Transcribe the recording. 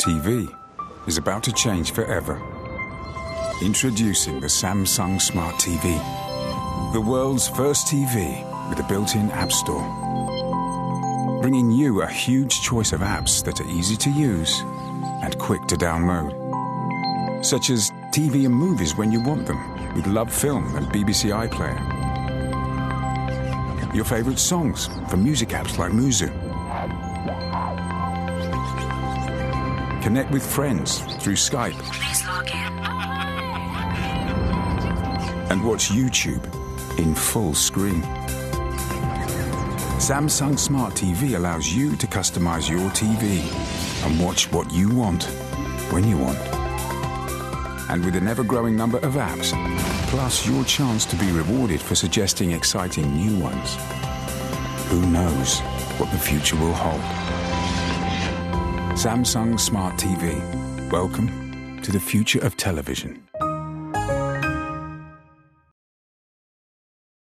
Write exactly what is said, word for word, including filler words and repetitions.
T V is about to change forever. Introducing the Samsung Smart T V, the world's first T V with a built-in app store, bringing you a huge choice of apps that are easy to use and quick to download, such as T V and movies when you want them with Love Film and B B C iPlayer. Your favorite songs from music apps like Muzu. Connect with friends through Skype. Please log in. And watch YouTube in full screen. Samsung Smart T V allows you to customize your T V and watch what you want, when you want. And with an ever-growing number of apps, plus your chance to be rewarded for suggesting exciting new ones, who knows what the future will hold? Samsung Smart T V. Welcome to the future of television.